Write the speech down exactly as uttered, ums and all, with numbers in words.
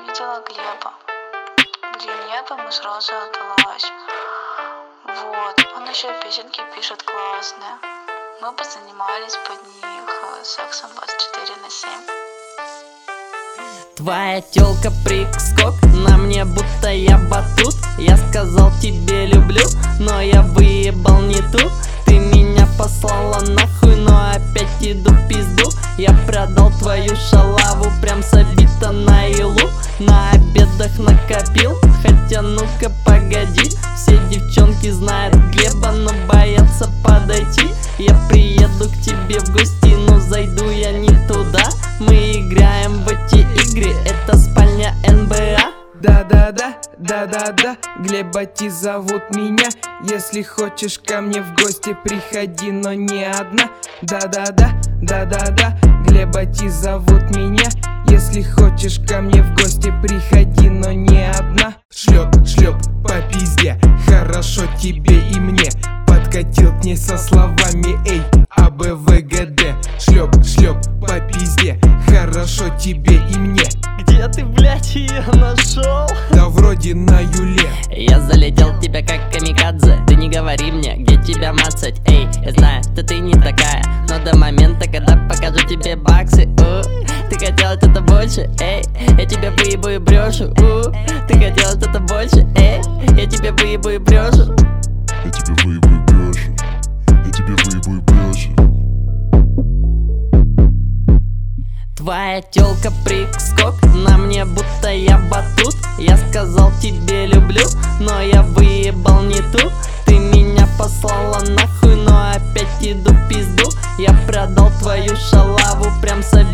увидела Глеба. Где небо, ему сразу отдалась. Вот, он еще песенки пишет классные. Мы бы занимались под них сексом двадцать четыре на семь. Твоя тёлка прыг-скок, на мне будто я батут. Я сказал тебе люблю, но я выебал не ту. Ты меня послала нахуй, но опять иду в пизду. Я продал твою шалаву, прям забита на илу. На обедах накопил, хотя ну-ка погоди. Все девчонки знают Глеба, но боятся подойти. Я приеду к тебе в гости, но зайду я не туда. Мы играем в эти игры, это спальня эн бэ а. Да-да-да, да-да-да, Глеботи зовут меня. Если хочешь ко мне в гости, приходи, но не одна. Да-да-да, да-да-да, Глеботи зовут меня. Если хочешь ко мне в гости, приходи, но не одна. Шлеп, шлеп по пизде, хорошо тебе и мне. Подкатил к ней со словами эй, а бэ вэ гэ дэ. Шлеп, шлеп по пизде, хорошо тебе и мне. Где ты, блядь, ее нашел? Да вроде на Юле. Я залетел в тебя как камикадзе. Ты не говори мне, где тебя мацать. Эй, я знаю, что ты не такая, но до момента, когда покажу тебе баксы, у, ты хотела что-то больше, эй, я тебе выебу и брешу, у, ты хотела что-то больше, эй, я тебе выебу и брешу. Я тебе выебу и брешу. Я тебе выебу и брешу. Твоя тёлка прыг-скок, на мне будто я батут. Я сказал тебе люблю, но я выебал не ту. Ты меня послала нахуй, но опять иду в пизду. Я продал твою шалаву, прям собираю.